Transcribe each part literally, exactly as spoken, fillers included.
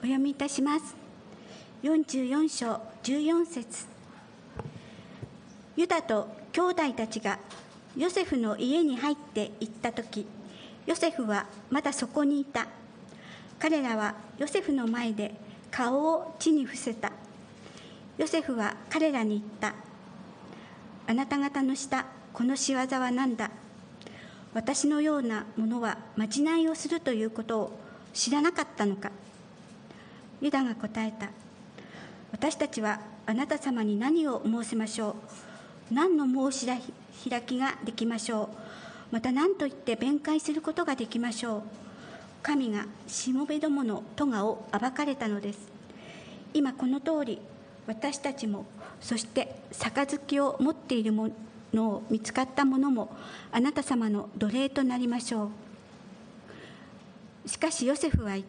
読みいたします。よんじゅうよん章じゅうよん節。ユダと兄弟たちがヨセフの家に入って行ったとき、ヨセフはまだそこにいた。彼らはヨセフの前で顔を地に伏せた。ヨセフは彼らに言った。あなた方のしたこの仕業は何だ。私のような者はまじないをするということを知らなかったのか。ユダが答えた。私たちはあなた様に何を申せましょう。何の申し開きができましょう。また何と言って弁解することができましょう。神がしもべどもの咎を暴かれたのです。今この通り、私たちも、そして杯を持っているものを見つかった者も、あなた様の奴隷となりましょう。しかしヨセフは言った。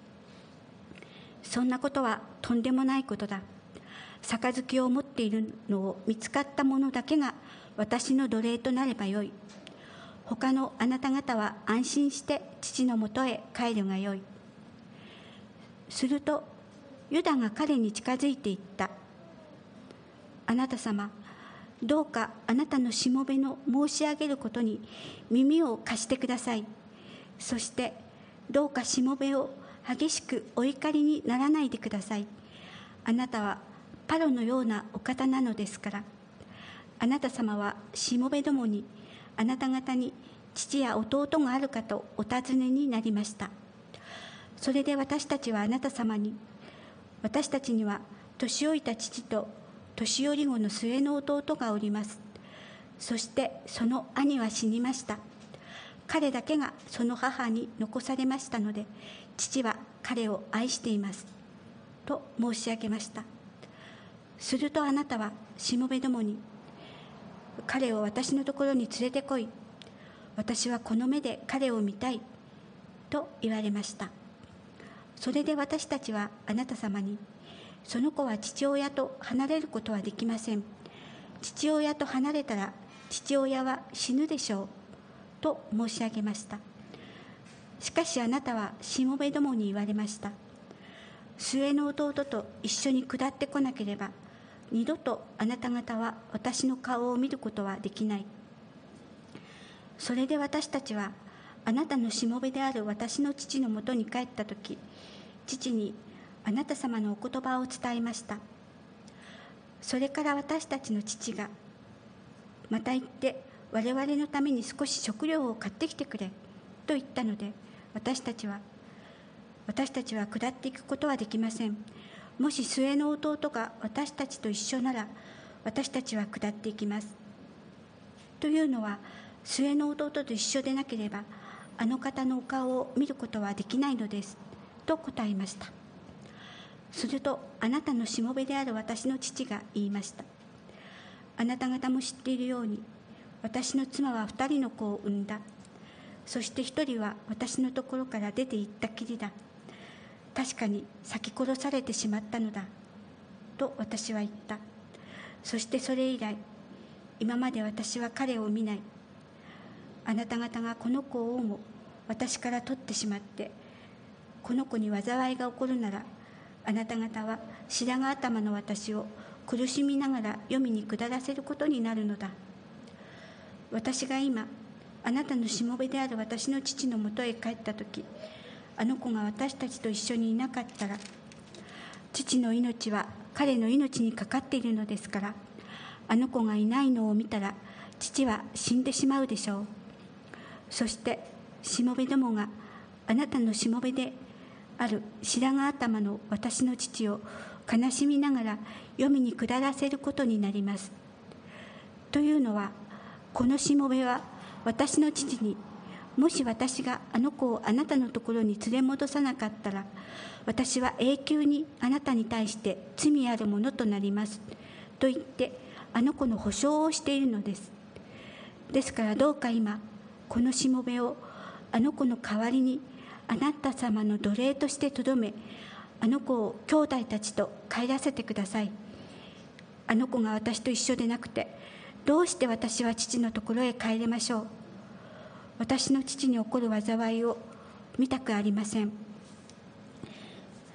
そんなことはとんでもないことだ。杯を持っているのを見つかった者だけが私の奴隷となればよい。他のあなた方は安心して父のもとへ帰るがよい。するとユダが彼に近づいていった。あなた様、どうかあなたのしもべの申し上げることに耳を貸してください。そしてどうかしもべを激しくお怒りにならないでください。あなたはパロのようなお方なのですから。あなた様はしもべどもに、あなた方に父や弟があるかとお尋ねになりました。それで私たちはあなた様に、私たちには年老いた父と年寄り子の末の弟がおります。そしてその兄は死にました。彼だけがその母に残されましたので、父は彼を愛しています。と申し上げました。するとあなたはしもべどもに、彼を私のところに連れてこい。私はこの目で彼を見たい。と言われました。それで私たちはあなた様に、その子は父親と離れることはできません。父親と離れたら父親は死ぬでしょう。と申し上げました。しかしあなたはしもべどもに言われました。末の弟と一緒に下ってこなければ、二度とあなた方は私の顔を見ることはできない。それで私たちはあなたのしもべである私の父のもとに帰ったとき、父にあなた様のお言葉を伝えました。それから私たちの父が、また行って我々のために少し食料を買ってきてくれと言ったので、私たちは私たちは下っていくことはできません。もし末の弟が私たちと一緒なら、私たちは下っていきます。というのは、末の弟と一緒でなければ、あの方のお顔を見ることはできないのです。と答えました。すると、あなたのしもべである私の父が言いました。あなた方も知っているように、私の妻は二人の子を産んだ。そして一人は私のところから出て行ったきりだ。確かに裂き殺されてしまったのだ。と私は言った。そしてそれ以来、今まで私は彼を見ない。あなた方がこの子をも私から取ってしまって、この子に災いが起こるなら、あなた方は白髪頭の私を苦しみながら黄泉に下らせることになるのだ。私が今、あなたのしもべである私の父のもとへ帰ったとき、あの子が私たちと一緒にいなかったら、父の命は彼の命にかかっているのですから、あの子がいないのを見たら、父は死んでしまうでしょう。そして、しもべどもがあなたのしもべである白髪頭の私の父を悲しみながら黄泉に下らせることになります。というのは、このしもべは私の父に、もし私があの子をあなたのところに連れ戻さなかったら、私は永久にあなたに対して罪あるものとなります。と言って、あの子の保証をしているのです。ですからどうか今、このしもべをあの子の代わりにあなた様の奴隷としてとどめ、あの子を兄弟たちと帰らせてください。あの子が私と一緒でなくて、どうして私は父のところへ帰れましょう。私の父に起こる災いを見たくありません。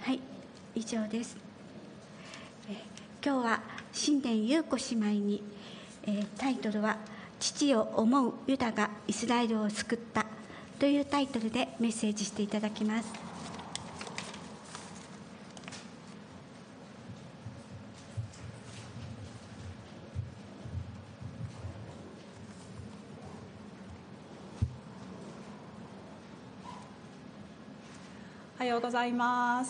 はい、以上です。えー、今日は新田優子姉妹に、えー、タイトルは父を思うユダがイスラエルを救ったというタイトルでメッセージしていただきます。 おはようございます。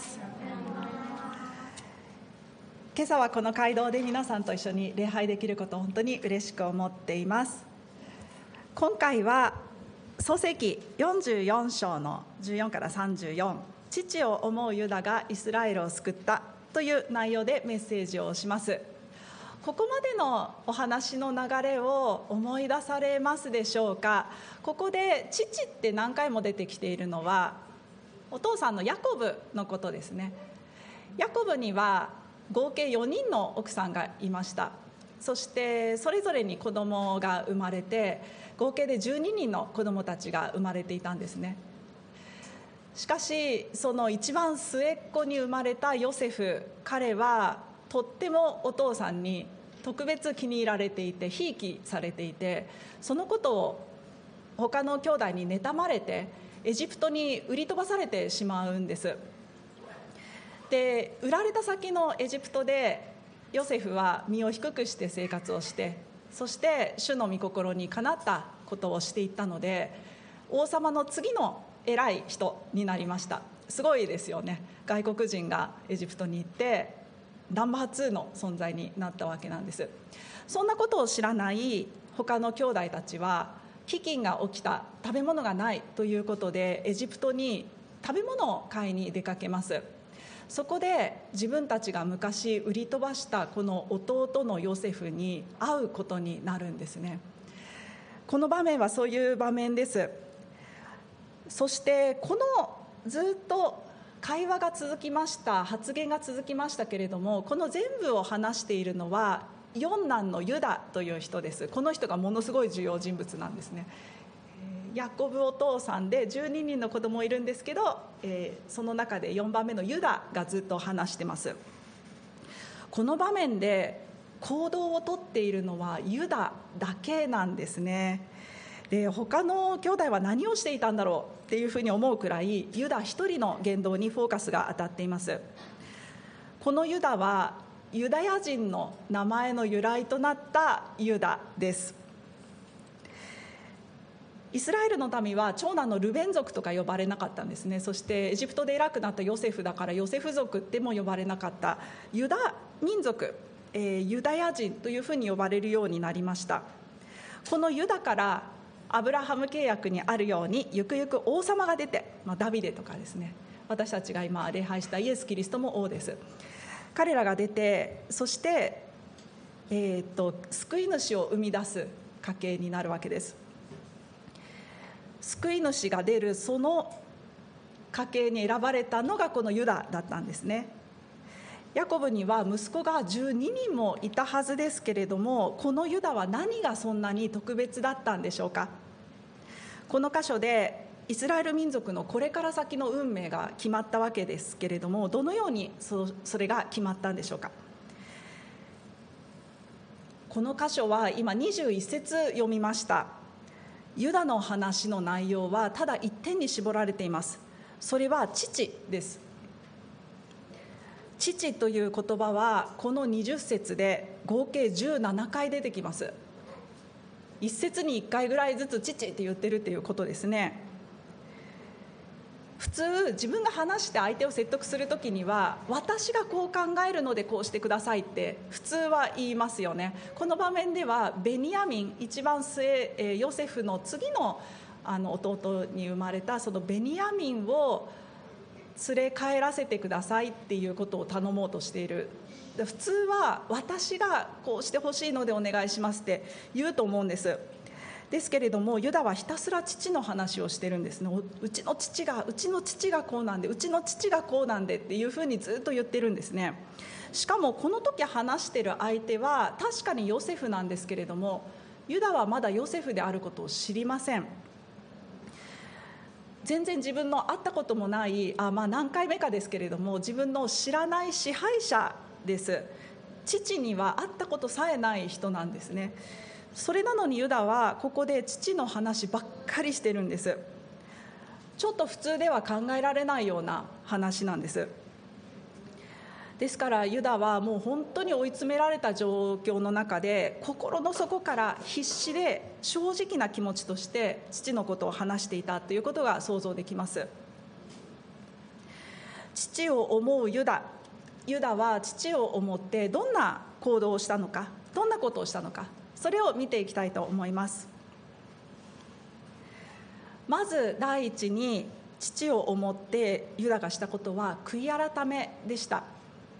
今朝はこの街道で皆さんと一緒に礼拝できることを本当に嬉しく思っています。今回は創世記よんじゅうよん章のじゅうよんからさんじゅうよん、父を思うユダがイスラエルを救ったという内容でメッセージをします。ここまでのお話の流れを思い出されますでしょうか。ここで父って何回も出てきているのはお父さんのヤコブのことですね。ヤコブには合計よにんの奥さんがいました。そしてそれぞれに子供が生まれて合計でじゅうににんの子供たちが生まれていたんですね。しかしその一番末っ子に生まれたヨセフ、彼はとってもお父さんに特別気に入られていてひいきされていて、そのことを他の兄弟に妬まれてエジプトに売り飛ばされてしまうんです。で、売られた先のエジプトでヨセフは身を低くして生活をして、そして主の御心にかなったことをしていったので、王様の次の偉い人になりました。すごいですよね。外国人がエジプトに行ってナンバーツーの存在になったわけなんです。そんなことを知らない他の兄弟たちは飢饉が起きた、食べ物がないということでエジプトに食べ物を買いに出かけます。そこで自分たちが昔売り飛ばしたこの弟のヨセフに会うことになるんですね。この場面はそういう場面です。そしてこのずっと会話が続きました、発言が続きましたけれども、この全部を話しているのは四男のユダという人です。この人がものすごい重要人物なんですね。ヤコブお父さんでじゅうににんの子供いるんですけど、えー、その中でよんばんめのユダがずっと話してます。この場面で行動をとっているのはユダだけなんですね。で、他の兄弟は何をしていたんだろうっていうふうに思うくらいユダ一人の言動にフォーカスが当たっています。このユダはユダヤ人の名前の由来となったユダです。イスラエルの民は長男のルベン族とか呼ばれなかったんですね。そしてエジプトで偉くなったヨセフだからヨセフ族っても呼ばれなかったユダ民族、えー、ユダヤ人というふうに呼ばれるようになりました。このユダからアブラハム契約にあるようにゆくゆく王様が出て、まあ、ダビデとかですね、私たちが今礼拝したイエス・キリストも王です。彼らが出て、そして、えー、と救い主を生み出す家系になるわけです。救い主が出るその家系に選ばれたのがこのユダだったんですね。ヤコブには息子がじゅうににんもいたはずですけれども、このユダは何がそんなに特別だったんでしょうか。この箇所でイスラエル民族のこれから先の運命が決まったわけですけれども、どのように そ, それが決まったんでしょうか。この箇所は今にじゅういち節読みました。ユダの話の内容はただ一点に絞られています。それは父です。父という言葉はこのにじゅっ節で合計じゅうななかい出てきます。一節にいっかいぐらいずつ父って言ってるっていうことですね。普通自分が話して相手を説得するときには、私がこう考えるのでこうしてくださいって普通は言いますよね。この場面ではベニヤミン、一番末ヨセフの次のあの弟に生まれたそのベニヤミンを連れ帰らせてくださいっていうことを頼もうとしている。普通は私がこうしてほしいのでお願いしますって言うと思うんです。ですけれどもユダはひたすら父の話をしてるんですね。うちの父がうちの父がこうなんでうちの父がこうなんでっていうふうにずっと言ってるんですね。しかもこの時話してる相手は確かにヨセフなんですけれども、ユダはまだヨセフであることを知りません。 全然自分の会ったこともないあ、まあ、何回目かですけれども、自分の知らない支配者です。父には会ったことさえない人なんですね。それなのにユダはここで父の話ばっかりしてるんです。ちょっと普通では考えられないような話なんです。ですからユダはもう本当に追い詰められた状況の中で、心の底から必死で正直な気持ちとして父のことを話していたということが想像できます。父を思うユダユダは父を思ってどんな行動をしたのか、どんなことをしたのか、それを見ていきたいと思います。まず第一に父を思ってユダがしたことは悔い改めでした。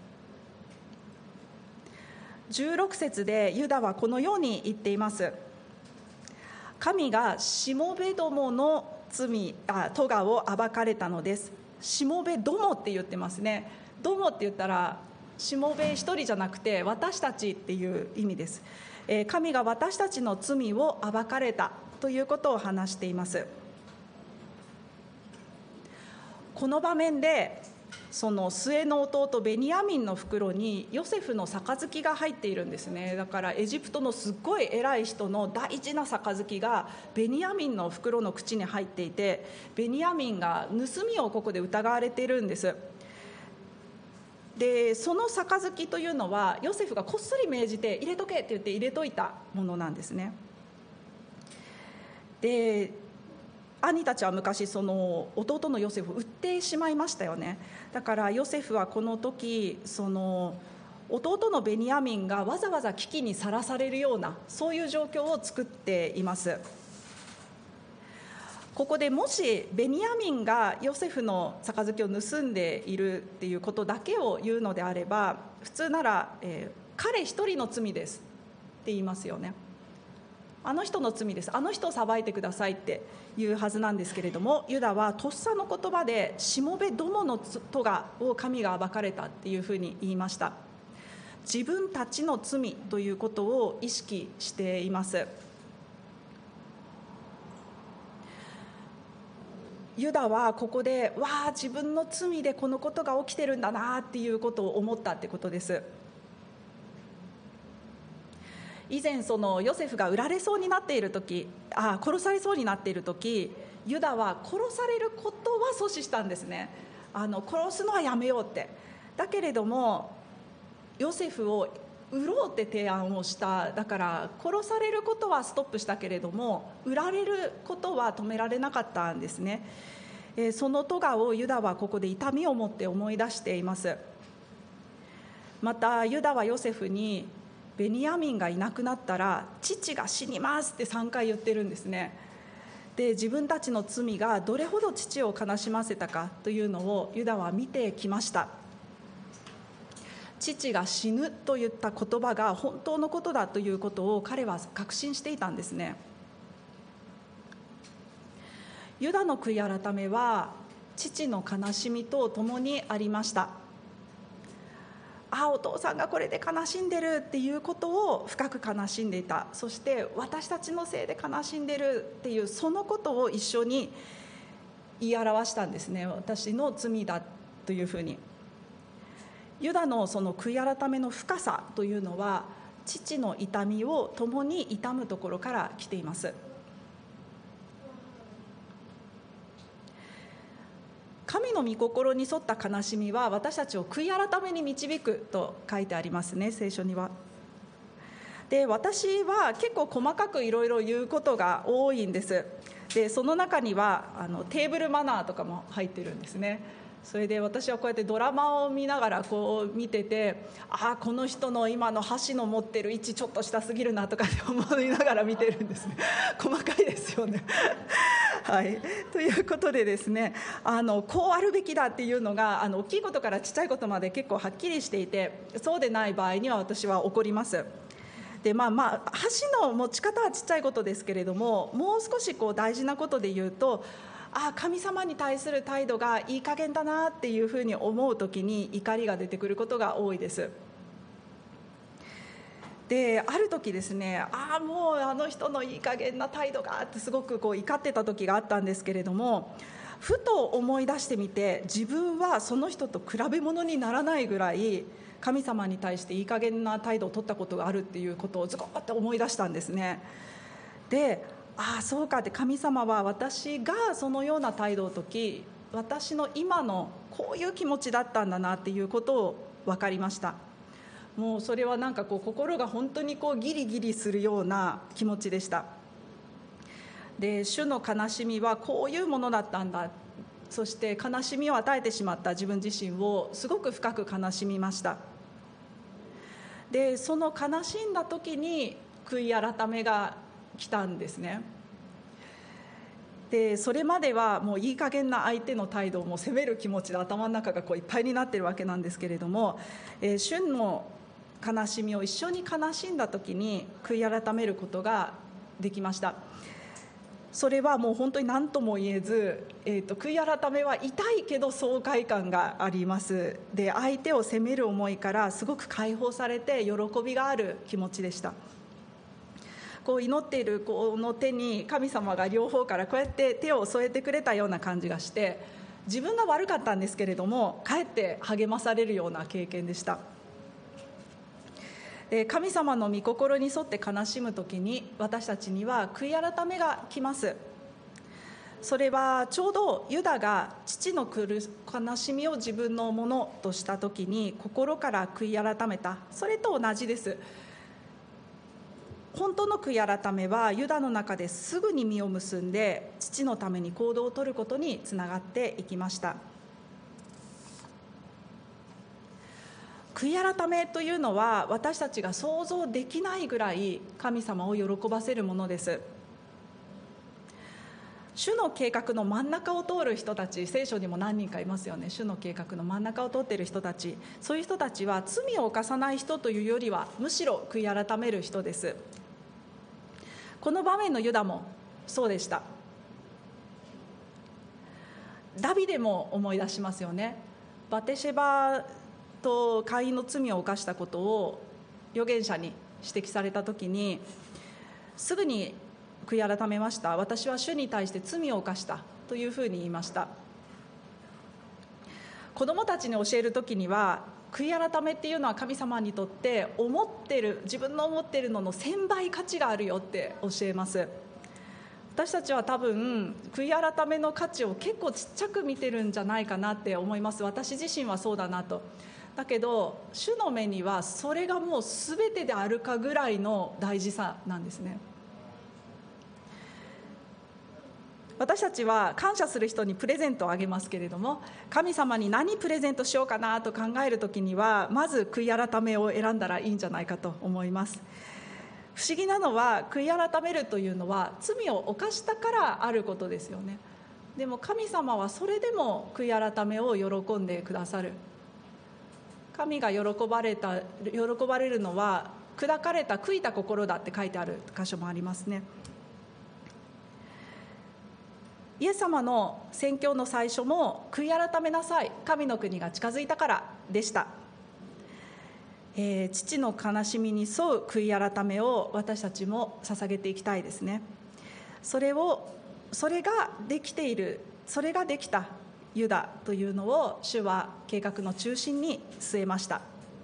じゅうろく節でユダはこのように言っています。神がしもべどもの罪あ咎を暴かれたのです。しもべどもって言ってますね。どもって言ったらしもべ一人じゃなくて私たちっていう意味です。神が私たちの罪を暴かれたということを話しています。この場面でその末の弟ベニヤミンの袋にヨセフの杯が入っているんですね。だからエジプトのすっごい偉い人の大事な杯がベニヤミンの袋の口に入っていて、ベニヤミンが盗みをここで疑われているんです。でその杯というのはヨセフがこっそり命じて入れとけって言って入れといたものなんですね。で兄たちは昔その弟のヨセフを売ってしまいましたよね。だからヨセフはこの時その弟のベニヤミンがわざわざ危機にさらされるようなそういう状況を作っています。ここでもしベニヤミンがヨセフの杯を盗んでいるっていうことだけを言うのであれば、普通なら、えー、彼一人の罪ですって言いますよね。あの人の罪です、あの人を裁いてくださいっていうはずなんですけれども、ユダはとっさの言葉でしもべどもの咎を神が暴かれたっていうふうに言いました。自分たちの罪ということを意識しています。ユダはここでわあ自分の罪でこのことが起きてるんだなっていうことを思ったってことです。以前そのヨセフが売られそうになっている時あ殺されそうになっている時ユダは殺されることは阻止したんですね。あの殺すのはやめようって。だけれどもヨセフを売ろうって提案をした。だから殺されることはストップしたけれども売られることは止められなかったんですね。えー、その咎をユダはここで痛みを持って思い出しています。またユダはヨセフにベニヤミンがいなくなったら父が死にますってさんかい言ってるんですね。で自分たちの罪がどれほど父を悲しませたかというのをユダは見てきました。父が死ぬといった言葉が本当のことだということを彼は確信していたんですね。ユダの悔い改めは父の悲しみとともにありました。ああお父さんがこれで悲しんでるっていうことを深く悲しんでいた。そして私たちのせいで悲しんでるっていうそのことを一緒に言い表したんですね。私の罪だというふうに。ユダのその悔い改めの深さというのは父の痛みを共に痛むところから来ています。神の御心に沿った悲しみは私たちを悔い改めに導くと書いてありますね、聖書には。で私は結構細かくいろいろ言うことが多いんです。でその中にはあのテーブルマナーとかも入ってるんですね。それで私はこうやってドラマを見ながらこう見てて、ああこの人の今の箸の持ってる位置ちょっと下すぎるなとか思いながら見てるんですね。細かいですよね。はい、ということでですね、あのこうあるべきだっていうのがあの大きいことからちっちゃいことまで結構はっきりしていて、そうでない場合には私は怒ります。でまあまあ箸の持ち方はちっちゃいことですけれども、もう少しこう大事なことで言うと、ああ神様に対する態度がいい加減だなっていうふうに思うときに怒りが出てくることが多いです。である時ですね、ああもうあの人のいい加減な態度がってすごくこう怒ってた時があったんですけれども、 ふと思い出してみて、自分はその人と比べ物にならないぐらい神様に対していい加減な態度を取ったことがあるっていうことをズコッと思い出したんですね。で、ああそうかって、神様は私がそのような態度をとき、私の今のこういう気持ちだったんだなっていうことを分かりました。もうそれはなんかこう心が本当にこうギリギリするような気持ちでした。で、主の悲しみはこういうものだったんだ、そして悲しみを与えてしまった自分自身をすごく深く悲しみました。で、その悲しんだ時に悔い改めが来たんですね。で、それまではもういい加減な相手の態度をもう責める気持ちで頭の中がこういっぱいになっているわけなんですけれども、えー、主の悲しみを一緒に悲しんだ時に悔い改めることができました。それはもう本当に何とも言えず、えーと、悔い改めは痛いけど爽快感があります。で、相手を責める思いからすごく解放されて喜びがある気持ちでした。こう祈っているこの手に神様が両方からこうやって手を添えてくれたような感じがして、自分が悪かったんですけれどもかえって励まされるような経験でした。で、神様の御心に沿って悲しむときに私たちには悔い改めが来ます。それはちょうどユダが父の悲しみを自分のものとしたときに心から悔い改めた、それと同じです。本当の悔い改めはユダの中ですぐに実を結んで父のために行動を取ることにつながっていきました。悔い改めというのは私たちが想像できないぐらい神様を喜ばせるものです。主の計画の真ん中を通る人たち、聖書にも何人かいますよね。主の計画の真ん中を通っている人たち、そういう人たちは罪を犯さない人というよりはむしろ悔い改める人です。この場面のユダもそうでした。ダビデも思い出しますよね。バテシェバとカインの罪を犯したことを預言者に指摘された時にすぐに悔い改めました。私は主に対して罪を犯したというふうに言いました。子どもたちに教える時には悔い改めっていうのは神様にとって思ってる自分の思ってるのの千倍価値があるよって教えます。私たちは多分悔い改めの価値を結構ちっちゃく見てるんじゃないかなって思います。私自身はそうだなと。だけど主の目にはそれがもう全てであるかぐらいの大事さなんですね。私たちは感謝する人にプレゼントをあげますけれども、神様に何プレゼントしようかなと考えるときにはまず悔い改めを選んだらいいんじゃないかと思います。不思議なのは悔い改めるというのは罪を犯したからあることですよね。でも神様はそれでも悔い改めを喜んでくださる。神が喜ばれた喜ばれるのは砕かれた悔いた心だって書いてある箇所もありますね。イエス様の宣教の最初も悔い改めなさい、神の国が近づいたからでした。えー、父の悲しみに沿う悔い改めを私たちも捧げていきたいですね。それをそれができているそれができたユダというのを主は計画の中心に据えました。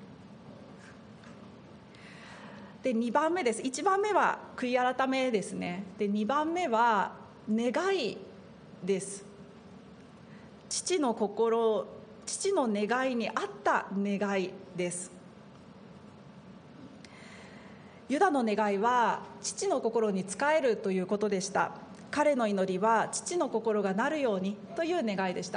でにばんめです。いちばんめは悔い改めですね。でにばんめは願いです。父の心父の願いに合った願いです。ユダの願いは父の心に仕えるということでした。彼の祈りは父の心がなるようにという願いでした。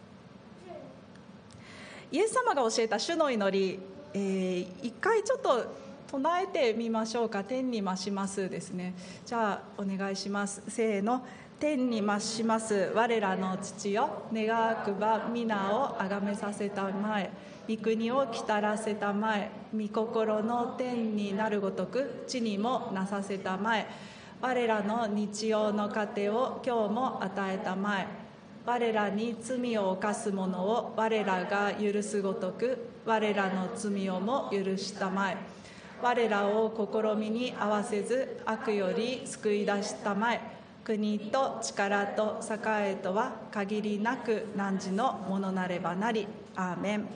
イエス様が教えた主の祈り、えー、一回ちょっと唱えてみましょうか。天に増しますですね。じゃあお願いします。せーの。天に増します我らの父よ、願わくば皆をあがめさせたまえ、御国を来たらせたまえ、御心の天になるごとく地にもなさせたまえ、我らの日曜の糧を今日も与えたまえ、我らに罪を犯す者を我らが許すごとく我らの罪をも許したまえ、我らを試みに合わせず悪より救い出したまえ、 国と力と栄とは限りなく汝のものなればなり。アーメン。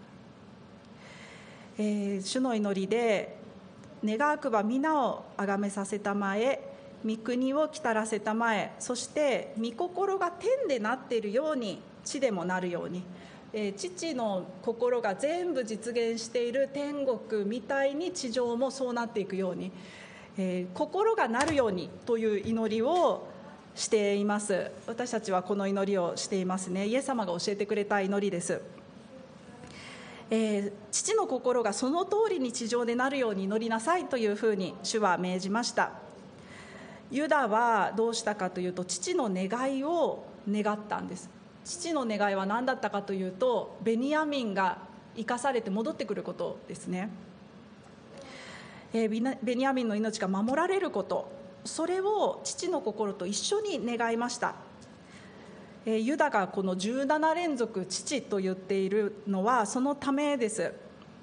えー、主の祈りで、願わくば皆をあがめさせたまえ、御国を来たらせたまえ、そして御心が天でなっているように地でもなるように、えー、父の心が全部実現している天国みたいに地上もそうなっていくように、えー、心がなるようにという祈りをしています。私たちはこの祈りをしていますね。イエス様が教えてくれた祈りです。えー、父の心がその通りに地上でなるように祈りなさいというふうに主は命じました。ユダはどうしたかというと、父の願いを願ったんです。父の願いは何だったかというと、ベニヤミンが生かされて戻ってくることですね。えー、ベニヤミンの命が守られること、それを父の心と一緒に願いました。えー、ユダがこのじゅうなな連続父と言っているのはそのためです。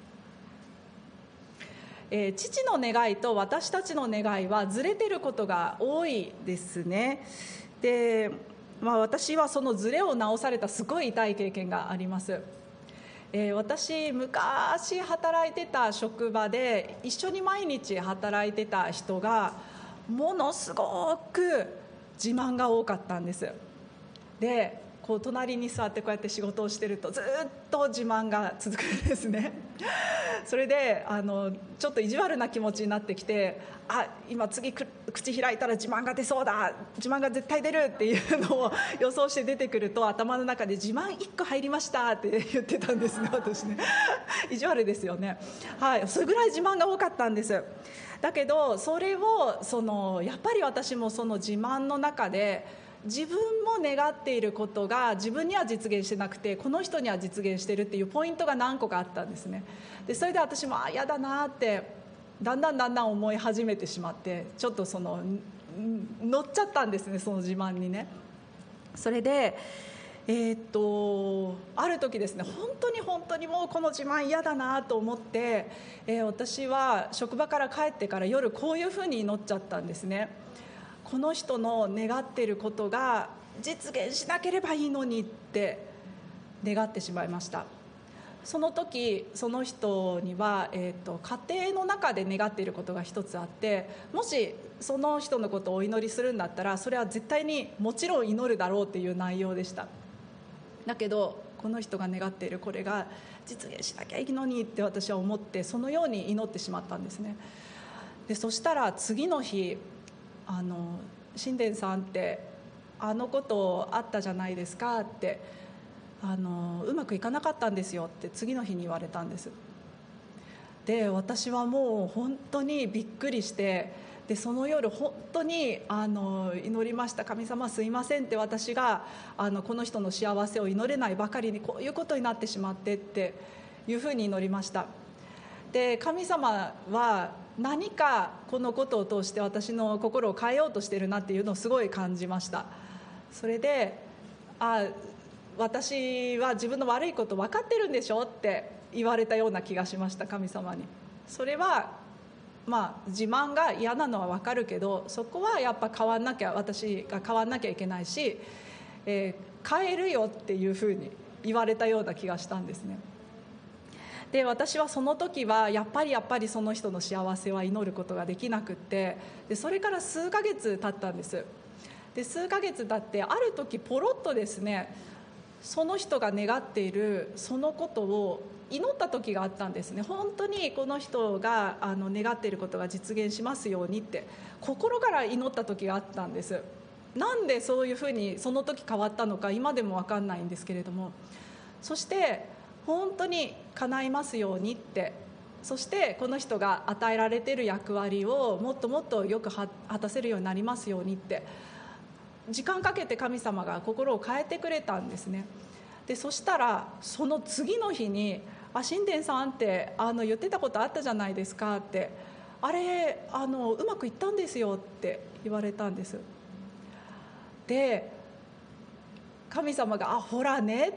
えー、父の願いと私たちの願いはずれてることが多いですね。で、まあ、私はそのずれを直されたすごい痛い経験があります。えー、私昔働いてた職場で一緒に毎日働いてた人がものすごく自慢が多かったんです。で、こう隣に座ってこうやって仕事をしてるとずっと自慢が続くんですね。それであのちょっと意地悪な気持ちになってきて、あ、今次口開いたら自慢が出そうだ、自慢が絶対出るっていうのを予想して出てくると、頭の中で自慢いっこ入りましたって言ってたんですね、私ね。意地悪ですよね。はい、それぐらい自慢が多かったんです。だけどそれをそのやっぱり私もその自慢の中で自分も願っていることが自分には実現してなくて、この人には実現してるっていうポイントが何個かあったんですね。でそれで私もあ、嫌だなってだんだんだんだん思い始めてしまって、ちょっとその乗っちゃったんですね、その自慢にね。それでえー、っとある時ですね、本当に本当にもうこの自慢嫌だなと思って、えー、私は職場から帰ってから夜こういうふうに祈っちゃったんですね。この人の願っていることが実現しなければいいのにって願ってしまいました。その時その人には、えー、と家庭の中で願っていることが一つあって、もしその人のことをお祈りするんだったらそれは絶対にもちろん祈るだろうっていう内容でした。だけどこの人が願っているこれが実現しなきゃいいのにって私は思って、そのように祈ってしまったんですね。でそしたら次の日、あの神殿さんってあのことあったじゃないですかって、あのうまくいかなかったんですよって次の日に言われたんです。で私はもう本当にびっくりして、でその夜本当にあの祈りました。神様すいませんって、私があのこの人の幸せを祈れないばかりにこういうことになってしまってっていうふうに祈りました。で神様は何かこのことを通して私の心を変えようとしているなっていうのをすごい感じました。それで、あ、私は自分の悪いこと分かってるんでしょって言われたような気がしました、神様に。それはまあ自慢が嫌なのは分かるけど、そこはやっぱ変わんなきゃ、私が変わんなきゃいけないし、えー、変えるよっていうふうに言われたような気がしたんですね。で私はその時はやっぱりやっぱりその人の幸せは祈ることができなくって、でそれから数ヶ月経ったんです。で数ヶ月経ってある時ポロッとですね、その人が願っているそのことを祈った時があったんですね。本当にこの人があの願っていることが実現しますようにって心から祈った時があったんです。なんでそういうふうにその時変わったのか今でも分かんないんですけれども、そして本当に叶いますようにって、そしてこの人が与えられている役割をもっともっとよく果たせるようになりますようにって、時間かけて神様が心を変えてくれたんですね。でそしたらその次の日に、あ、神殿さんってあの言ってたことあったじゃないですかって、あれあのうまくいったんですよって言われたんです。で神様が、あ、ほらねって、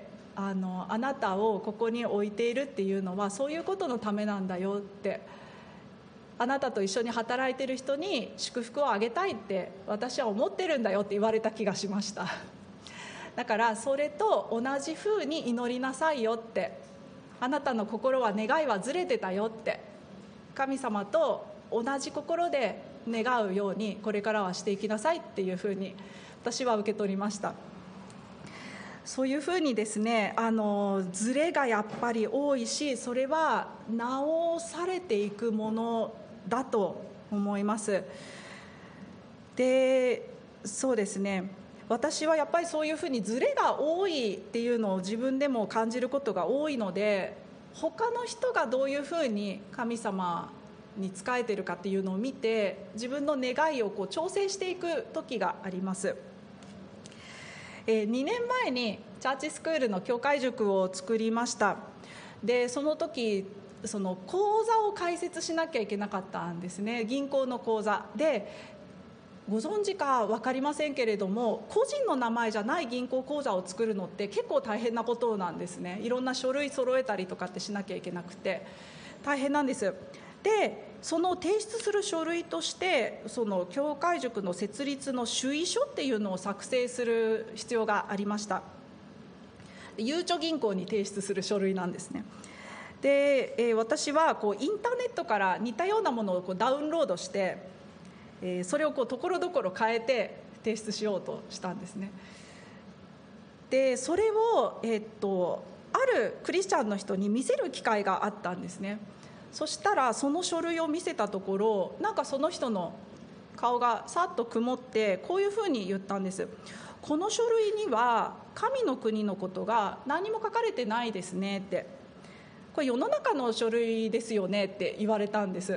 あのあなたをここに置いているっていうのはそういうことのためなんだよってあなたと一緒に働いてる人に祝福をあげたいって私は思ってるんだよって言われた気がしました。だからそれと同じふうに祈りなさいよって、あなたの心は願いはずれてたよって、神様と同じ心で願うようにこれからはしていきなさいっていうふうに私は受け取りました。そういうふうにですね、あのズレがやっぱり多いし、それは直されていくものだと思います。で、そうですね、私はやっぱりそういうふうにズレが多いっていうのを自分でも感じることが多いので、他の人がどういうふうに神様に仕えているかっていうのを見て、自分の願いをこう調整していく時があります。えー、にねんまえにチャーチスクールの教会塾を作りました。で、その時その口座を開設しなきゃいけなかったんですね。銀行の口座で、ご存知か分かりませんけれども、個人の名前じゃない銀行口座を作るのって結構大変なことなんですね。いろんな書類揃えたりとかってしなきゃいけなくて大変なんです。で、その提出する書類として、その教会塾の設立の主意書っていうのを作成する必要がありました。ゆうちょ銀行に提出する書類なんですね。で、えー、私はこうインターネットから似たようなものをこうダウンロードして、えー、それをこうところどころ変えて提出しようとしたんですね。で、それを、えー、っとあるクリスチャンの人に見せる機会があったんですね。そしたらその書類を見せたところ、なんかその人の顔がさっと曇って、こういうふうに言ったんです。この書類には神の国のことが何も書かれてないですねって、これ世の中の書類ですよねって言われたんです。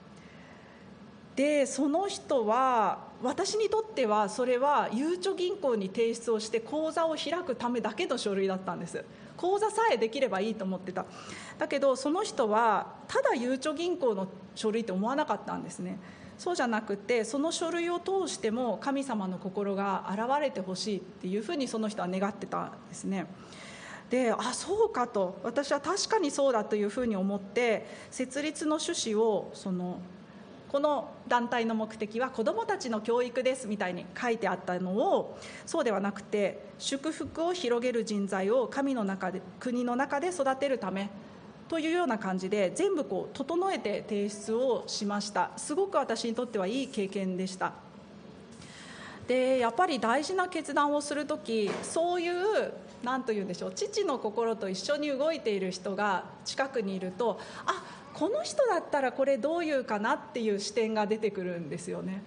で、その人は、私にとってはそれはゆうちょ銀行に提出をして口座を開くためだけの書類だったんです。口座さえできればいいと思ってた。だけどその人はただゆうちょ銀行の書類って思わなかったんですね。そうじゃなくて、その書類を通しても神様の心が現れてほしいっていうふうにその人は願ってたんですね。で、あ、そうかと、私は確かにそうだというふうに思って、設立の趣旨をそのこの団体の目的は子どもたちの教育ですみたいに書いてあったのを、そうではなくて、祝福を広げる人材を神の中で、国の中で育てるためというような感じで全部こう整えて提出をしました。すごく私にとってはいい経験でした。で、やっぱり大事な決断をするとき、そういう何というんでしょう、父の心と一緒に動いている人が近くにいると、あ、この人だったらこれどういうかなっていう視点が出てくるんですよね。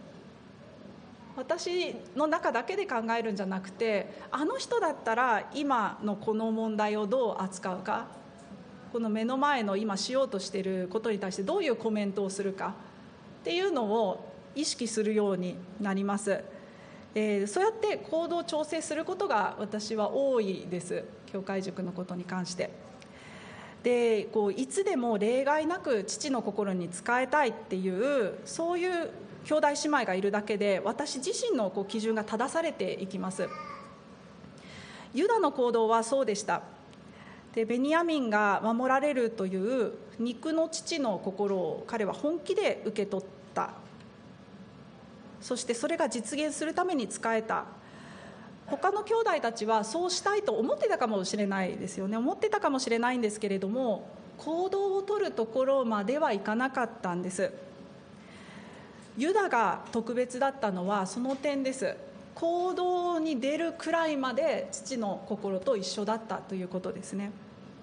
私の中だけで考えるんじゃなくて、あの人だったら今のこの問題をどう扱うか、この目の前の今しようとしていることに対してどういうコメントをするかっていうのを意識するようになります。えー、そうやって行動を調整することが私は多いです。教会塾のことに関して。で、こういつでも例外なく父の心に仕えたいっていう、そういう兄弟姉妹がいるだけで、私自身のこう基準が正されていきます。ユダの行動はそうでした。で、ベニヤミンが守られるという肉の父の心を彼は本気で受け取った。そしてそれが実現するために仕えた。他の兄弟たちはそうしたいと思ってたかもしれないですよね。思ってたかもしれないんですけれども、行動を取るところまではいかなかったんです。ユダが特別だったのはその点です。行動に出るくらいまで父の心と一緒だったということですね。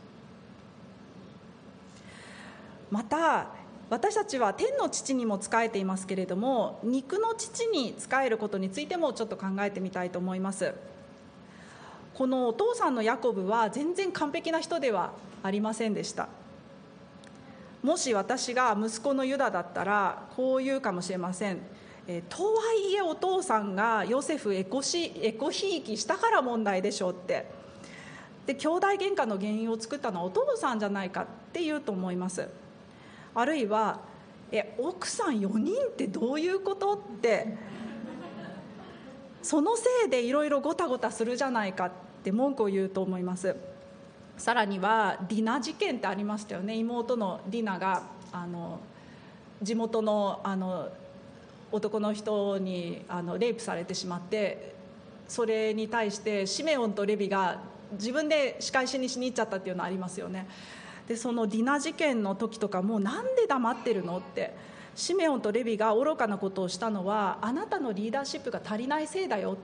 また、私たちは天の父にも仕えていますけれども、肉の父に仕えることについてもちょっと考えてみたいと思います。このお父さんのヤコブは全然完璧な人ではありませんでした。もし私が息子のユダだったらこう言うかもしれません。えとはいえお父さんがヨセフエコしエコひいきしたから問題でしょうって。で、兄弟喧嘩の原因を作ったのはお父さんじゃないかって言うと思います。あるいは、え奥さんよにんってどういうことって、そのせいでいろいろごたごたするじゃないかって文句を言うと思います。さらにはディナ事件ってありましたよね。妹のディナがあの地元のあの男の人にあのレイプされてしまって、それに対してシメオンとレビが自分で仕返しにしに行っちゃったっていうのありますよね。でそのディナ事件の時とかも、なんで黙ってるのって、シメオンとレビが愚かなことをしたのはあなたのリーダーシップが足りないせいだよ、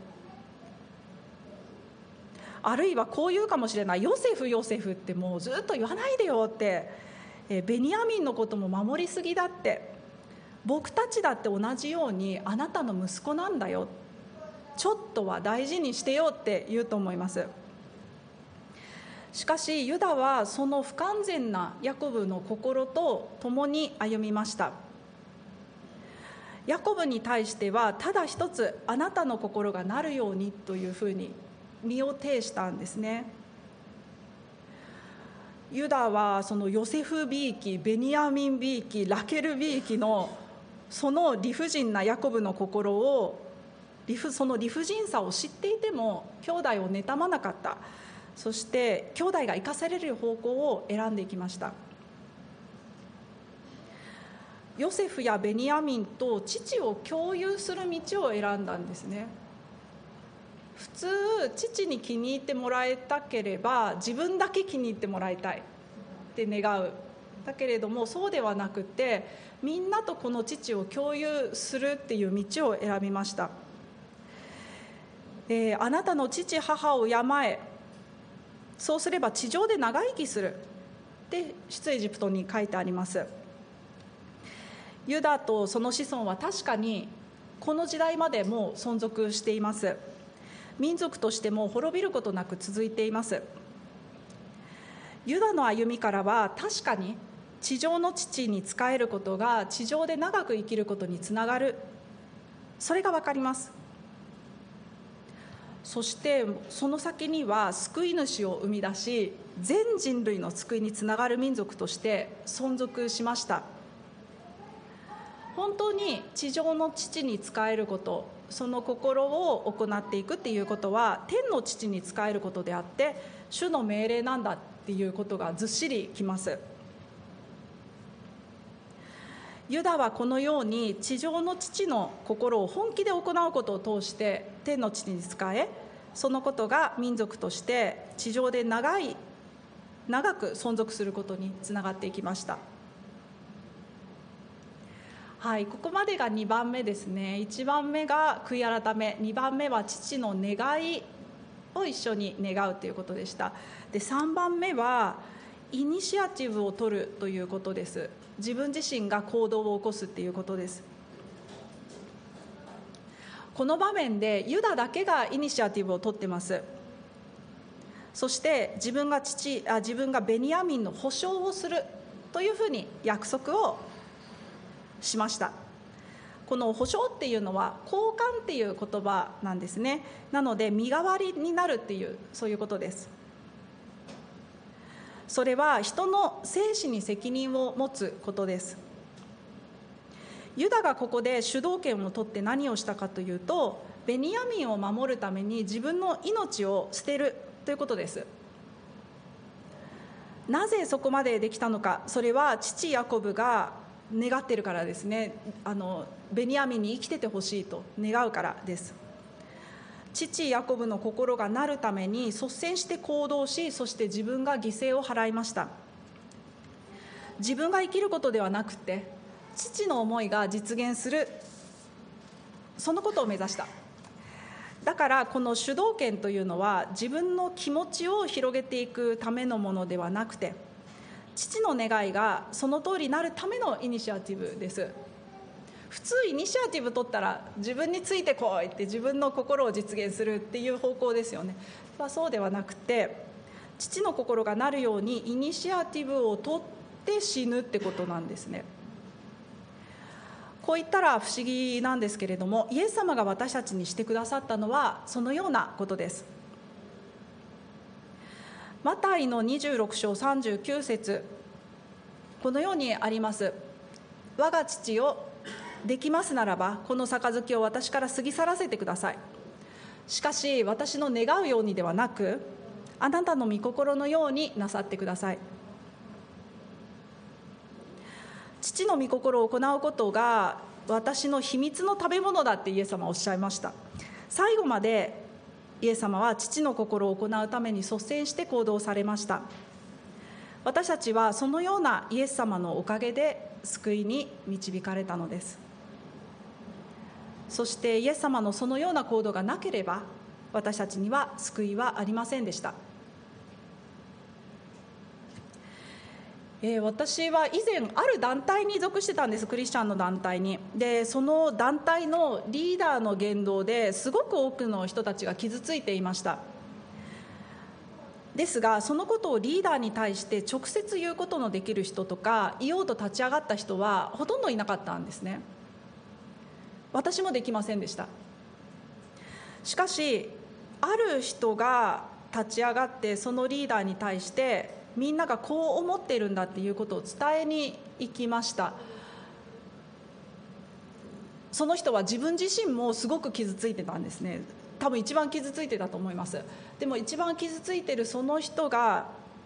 あるいはこう言うかもしれない、ヨセフヨセフってもうずっと言わないでよって、えベニヤミンのことも守りすぎだって、僕たちだって同じようにあなたの息子なんだよ、ちょっとは大事にしてよって言うと思います。しかしユダはその不完全なヤコブの心と共に歩みました。ヤコブに対してはただ一つ、あなたの心がなるようにというふうに身を挺したんですね。ユダはそのヨセフびいき、ベニヤミンびいき、ラケルびいきのその理不尽なヤコブの心を、その理不尽さを知っていても兄弟を妬まなかった。そして兄弟が生かされる方向を選んでいきました。ヨセフやベニヤミンと父を共有する道を選んだんですね。普通父に気に入ってもらいたければ自分だけ気に入ってもらいたいって願う。だけれどもそうではなくて、みんなとこの父を共有するっていう道を選びました。えー、あなたの父母を敬え、そうすれば地上で長生きするって出エジプトに書いてあります。ユダとその子孫は確かにこの時代までも存続しています。民族としても滅びることなく続いています。ユダの歩みからは確かに地上の父に仕えることが地上で長く生きることにつながる、それが分かります。そしてその先には救い主を生み出し、全人類の救いにつながる民族として存続しました。本当に地上の父に仕えること、その心を行っていくっていうことは天の父に仕えることであって主の命令なんだっていうことがずっしりきます。ユダはこのように地上の父の心を本気で行うことを通して天の父に仕え、そのことが民族として地上で長い長く存続することにつながっていきました。はい、ここまでがにばんめですね。いちばんめが悔い改め、にばんめは父の願いを一緒に願うということでした。でさんばんめはイニシアチブを取るということです。自分自身が行動を起こすということです。この場面でユダだけがイニシアティブを取ってます。そして自分が父あ自分がベニヤミンの保証をするというふうに約束をしました。この保証っていうのは交換っていう言葉なんですね。なので身代わりになるっていうそういうことです。それは人の生死に責任を持つことです。ユダがここで主導権を取って何をしたかというと、ベニヤミンを守るために自分の命を捨てるということです。なぜそこまでできたのか、それは父ヤコブが願っているからですね。あのベニヤミンに生きててほしいと願うからです。父ヤコブの心がなるために率先して行動し、そして自分が犠牲を払いました。自分が生きることではなくて父の思いが実現する、そのことを目指した。だからこの主導権というのは自分の気持ちを広げていくためのものではなくて、父の願いがその通りになるためのイニシアティブです。普通イニシアティブ取ったら自分についてこいって自分の心を実現するっていう方向ですよね。まあ、そうではなくて、父の心がなるようにイニシアティブを取って死ぬってことなんですね。こう言ったら不思議なんですけれども、イエス様が私たちにしてくださったのはそのようなことです。マタイのにじゅうろく章さんじゅうきゅう節、このようにあります。我が父よ、できますならばこの杯を私から過ぎ去らせてください。しかし私の願うようにではなく、あなたの御心のようになさってください。 父の御心を行うことが私の秘密の食べ物だってイエス様はおっしゃいました。最後までイエス様は父の心を行うために率先して行動されました。私たちはそのようなイエス様のおかげで救いに導かれたのです。そしてイエス様のそのような行動がなければ私たちには救いはありませんでした。えー、私は以前ある団体に属してたんです。クリスチャンの団体に。でその団体のリーダーの言動ですごく多くの人たちが傷ついていました。ですがそのことをリーダーに対して直接言うことのできる人とか言おうと立ち上がった人はほとんどいなかったんですね。私もできませんでした。しかしある人が立ち上がってそのリーダーに対してみんながこう思っているんだっていうことを伝えに行きました。その人は自分自身もすごく傷ついてたんですね。多分一番傷ついてたと思います。でも一番傷ついているその人が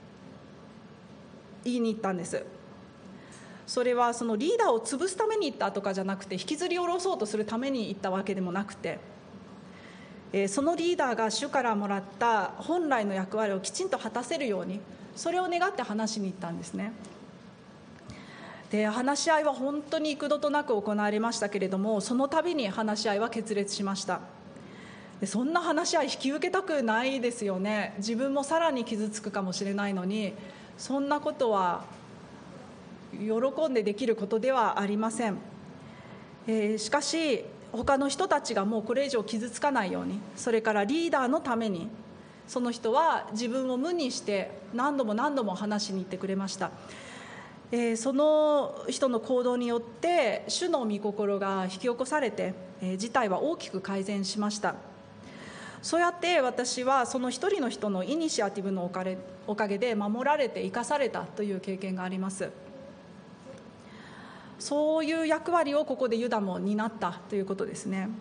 言いに行ったんです。それはそのリーダーを潰すために行ったとかじゃなくて、引きずり下ろそうとするために行ったわけでもなくて、そのリーダーが主からもらった本来の役割をきちんと果たせるように、それを願って話しに行ったんですね。で話し合いは本当に幾度となく行われましたけれども、その度に話し合いは決裂しました。でそんな話し合い引き受けたくないですよね。自分もさらに傷つくかもしれないのに、そんなことは喜んでできることではありません。えー、しかし他の人たちがもうこれ以上傷つかないように、それからリーダーのために、その人は自分を無にして何度も何度も話しに行ってくれました。えー、その人の行動によって主の御心が引き起こされて、えー、事態は大きく改善しました。そうやって私はその一人の人のイニシアティブのおかげで守られて生かされたという経験があります。そういう役割をここでユダも担ったということですね。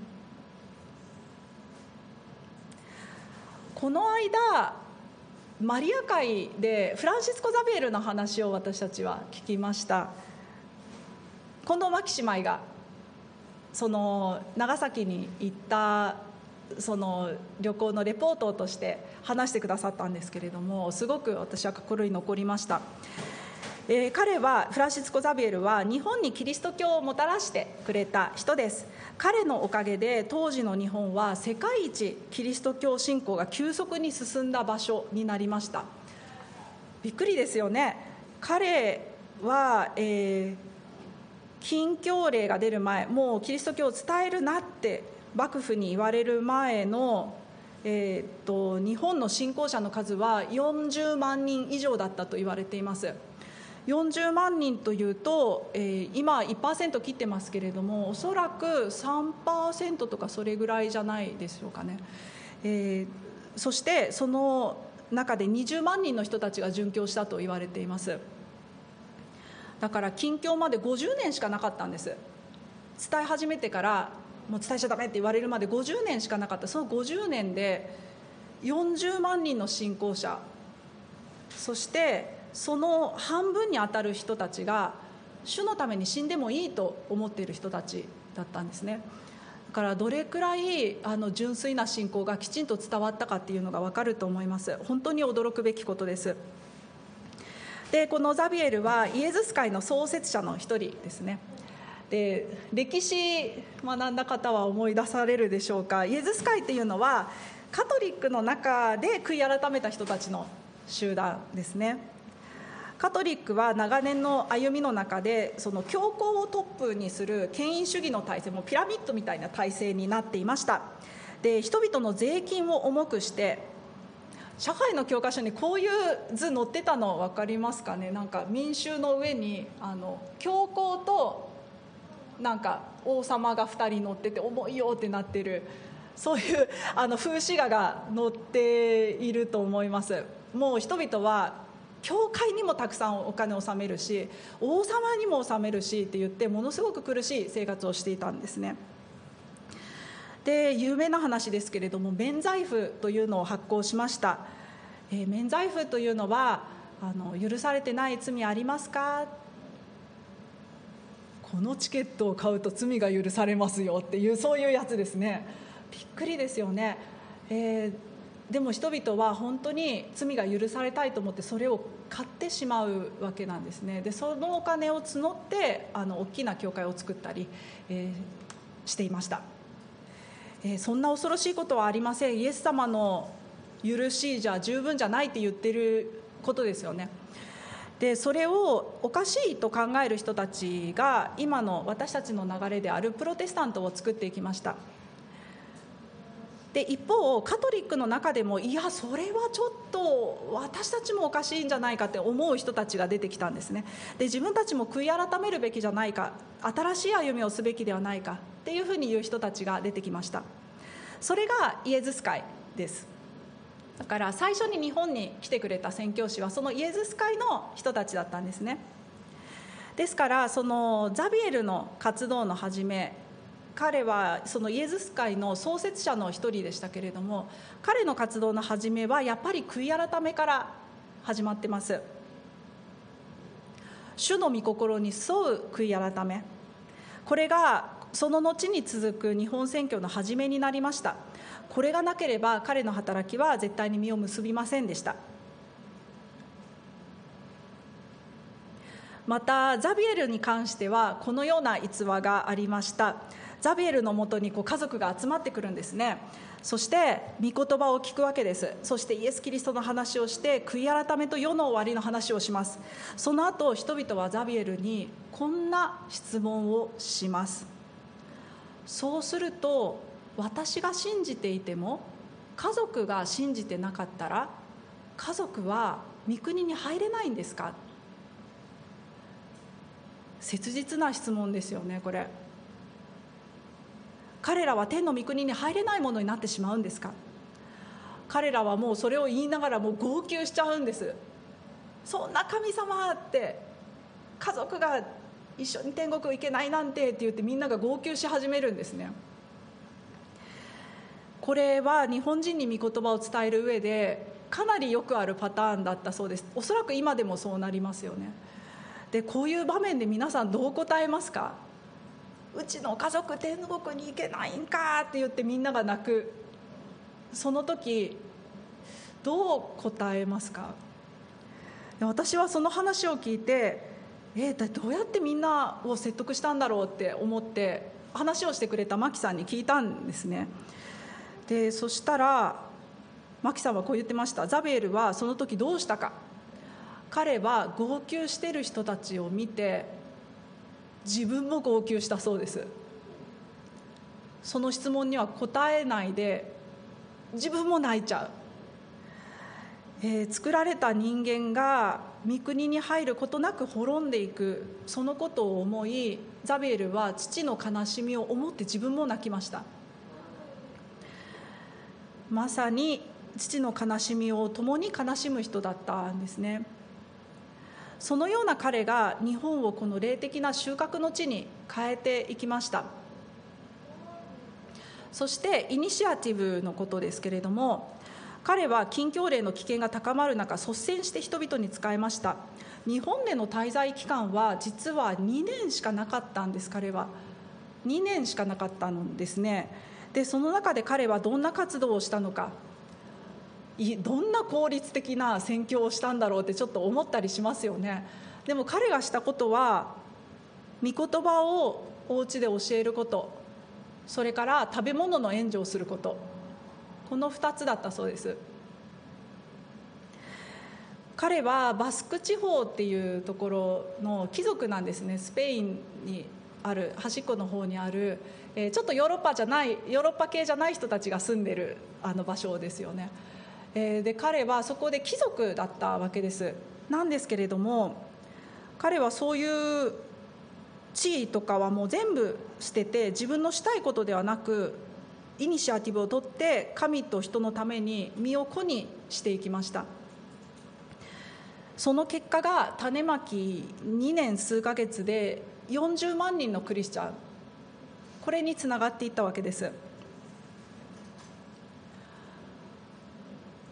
この間マリア会でフランシスコ・ザビエルの話を私たちは聞きました。近藤真希姉妹がその長崎に行ったその旅行のレポートとして話してくださったんですけれども、すごく私は心に残りました。えー、彼はフランシスコ・ザビエルは日本にキリスト教をもたらしてくれた人です。彼のおかげで当時の日本は世界一キリスト教信仰が急速に進んだ場所になりました。びっくりですよね。彼は、えー、禁教令が出る前、もうキリスト教を伝えるなって幕府に言われる前の、えー、っと日本の信仰者の数はよんじゅうまんにん以上だったと言われています。よんじゅうまんにんというと、えー、今 いちパーセント 切ってますけれども、おそらく さんパーセント とかそれぐらいじゃないでしょうかね。えー、そしてその中でにじゅうまんにんの人たちが殉教したと言われています。だから禁教までごじゅうねんしかなかったんです。伝え始めてからもう伝えちゃダメって言われるまでごじゅうねんしかなかった。そのごじゅうねんでよんじゅうまんにんの信仰者、そしてその半分に当たる人たちが主のために死んでもいいと思っている人たちだったんですね。だからどれくらいあの純粋な信仰がきちんと伝わったかっていうのが分かると思います。本当に驚くべきことです。でこのザビエルはイエズス会の創設者の一人ですね。で歴史学んだ方は思い出されるでしょうか。イエズス会っていうのはカトリックの中で悔い改めた人たちの集団ですね。カトリックは長年の歩みの中でその教皇をトップにする権威主義の体制もピラミッドみたいな体制になっていました。で人々の税金を重くして、社会の教科書にこういう図載ってたの分かりますかね。なんか民衆の上にあの教皇となんか王様がふたり乗ってて重いよってなってる、そういうあの風刺画が載っていると思います。もう人々は教会にもたくさんお金を納めるし、王様にも納めるしって言ってものすごく苦しい生活をしていたんですね。で有名な話ですけれども、免罪符というのを発行しました。えー、免罪符というのはあの許されてない罪ありますか、 このチケットを買うと罪が許されますよっていう、そういうやつですね。びっくりですよね。えー、でも人々は本当に罪が許されたいと思ってそれを買ってしまうわけなんですね。でそのお金を募ってあの大きな教会を作ったり、えー、していました。えー、そんな恐ろしいことはありません。イエス様の許しじゃ十分じゃないって言ってることですよね。でそれをおかしいと考える人たちが今の私たちの流れであるプロテスタントを作っていきました。で一方カトリックの中でもいやそれはちょっと私たちもおかしいんじゃないかって思う人たちが出てきたんですね。で自分たちも悔い改めるべきじゃないか、新しい歩みをすべきではないかっていうふうに言う人たちが出てきました。それがイエズス会です。だから最初に日本に来てくれた宣教師はそのイエズス会の人たちだったんですね。ですからそのザビエルの活動の始め、彼はそのイエズス会の創設者の一人でしたけれども、彼の活動の始めはやっぱり悔い改めから始まってます。主の御心に沿う悔い改め、これがその後に続く日本宣教の始めになりました。これがなければ彼の働きは絶対に実を結びませんでした。またザビエルに関してはこのような逸話がありました。ザビエルのもとにこう家族が集まってくるんですね。そして御言葉を聞くわけです。そしてイエス・キリストの話をして悔い改めと世の終わりの話をします。その後人々はザビエルにこんな質問をします。そうすると私が信じていても家族が信じてなかったら家族は御国に入れないんですか。切実な質問ですよね。これ彼らは天の御国に入れないものになってしまうんですか。彼らはもうそれを言いながらもう号泣しちゃうんです。そんな神様って家族が一緒に天国行けないなんてって言ってみんなが号泣し始めるんですね。これは日本人に御言葉を伝える上でかなりよくあるパターンだったそうです。おそらく今でもそうなりますよね。でこういう場面で皆さんどう答えますか。うちの家族天国に行けないんかって言ってみんなが泣く、その時どう答えますか。私はその話を聞いてえー、どうやってみんなを説得したんだろうって思って話をしてくれたマキさんに聞いたんですね。でそしたらマキさんはこう言ってました。ザビエルはその時どうしたか。彼は号泣している人たちを見て自分も号泣したそうです。その質問には答えないで自分も泣いちゃう。えー、作られた人間が御国に入ることなく滅んでいく、そのことを思いザビエルは父の悲しみを思って自分も泣きました。まさに父の悲しみを共に悲しむ人だったんですね。そのような彼が日本をこの霊的な収穫の地に変えていきました。そしてイニシアティブのことですけれども、彼は禁教令の危険が高まる中率先して人々に仕えました。日本での滞在期間は実はにねんしかなかったんです。彼はにねんしかなかったんですね。でその中で彼はどんな活動をしたのか、どんな効率的な宣教をしたんだろうってちょっと思ったりしますよね。でも彼がしたことは御言葉をお家で教えること、それから食べ物の援助をすること、このふたつだったそうです。彼はバスク地方っていうところの貴族なんですね。スペインにある端っこの方にある、えー、ちょっとヨーロッパじゃないヨーロッパ系じゃない人たちが住んでるあの場所ですよね。えー、で彼はそこで貴族だったわけです。なんですけれども彼はそういう地位とかはもう全部捨てて自分のしたいことではなくイニシアティブを取って神と人のために身を粉にしていきました。その結果が種まきにねん数ヶ月でよんじゅうまんにんのクリスチャン、これにつながっていったわけです。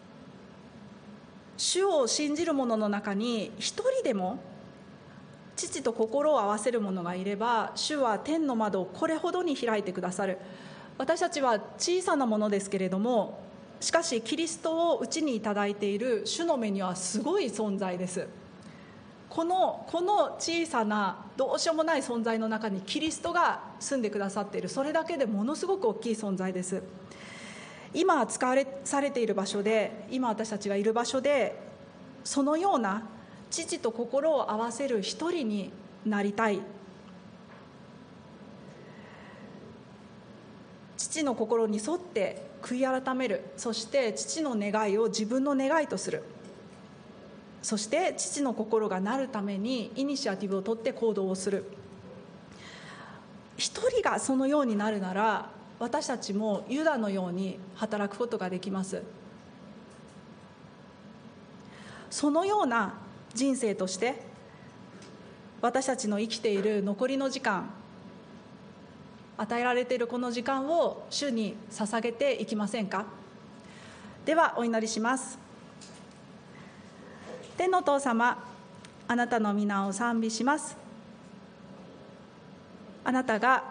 主を信じる者の中に一人でも父父と心を合わせる者がいれば、主は天の窓をこれほどに開いてくださる。私たちは小さなものですけれども、しかしキリストをうちにいただいている主の目にはすごい存在です。この、この小さなどうしようもない存在の中にキリストが住んでくださっている。それだけでものすごく大きい存在です。今使われされている場所で、今私たちがいる場所で、そのような父と心を合わせる一人になりたい。父の心に沿って悔い改める。そして父の願いを自分の願いとする。そして父の心がなるためにイニシアティブを取って行動をする。一人がそのようになるなら、私たちもユダのように働くことができます。そのような人生として私たちの生きている残りの時間、与えられているこの時間を主に捧げていきませんか。ではお祈りします。天のお父様、あなたの皆を賛美します。あなたが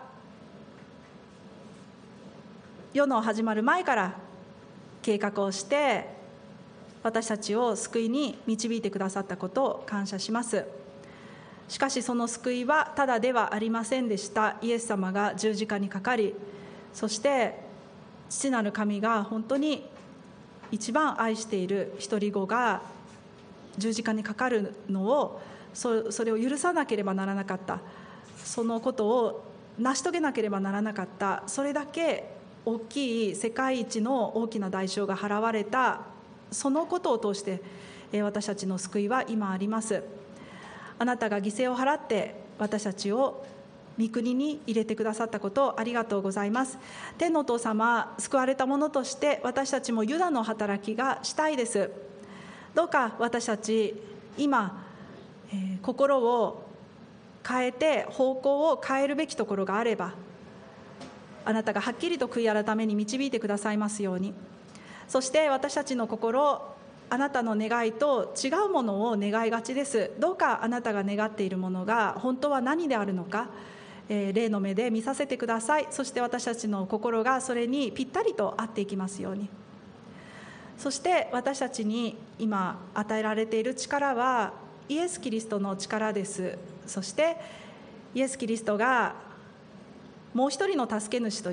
世の始まる前から計画をして私たちを救いに導いてくださったことを感謝します。しかしその救いはただではありませんでした。イエス様が十字架にかかり、そして父なる神が本当に一番愛している一人子が十字架にかかるのを、そそれを許さなければならなかった。そのことを成し遂げなければならなかった。それだけ大きい世界一の大きな代償が払われた。そのことを通して私たちの救いは今あります。あなたが犠牲を払って私たちを御国に入れてくださったことをありがとうございます。天のお父様、救われた者として私たちもユダの働きがしたいです。どうか私たち今、えー、心を変えて方向を変えるべきところがあれば、あなたがはっきりと悔い改めに導いてくださいますように。そして私たちの心、あなたの願いと違うものを願いがちです。どうかあなたが願っているものが本当は何であるのか、えー、霊の目で見させてください。そして私たちの心がそれにぴったりと合っていきますように。そして私たちに今与えられている力はイエス・キリストの力です。そしてイエス・キリストがもう一人の助け主といって、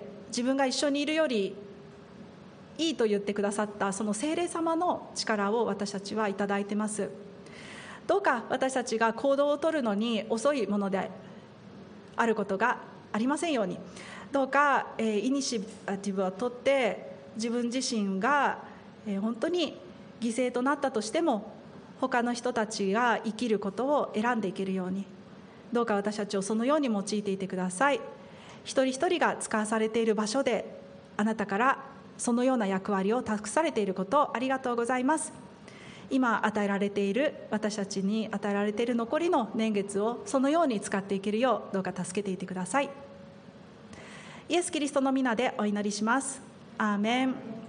自分が一緒にいるよりいいと言ってくださったその聖霊様の力を私たちはいただいています。どうか私たちが行動を取るのに遅いものであることがありませんように。どうか、えー、イニシアティブを取って自分自身が、えー、本当に犠牲となったとしても他の人たちが生きることを選んでいけるように、どうか私たちをそのように用いていてください。一人一人が使わされている場所であなたからそのような役割を託されていることをありがとうございます。今与えられている、私たちに与えられている残りの年月をそのように使っていけるようどうか助けていてください。イエス・キリストの皆でお祈りします。アーメン。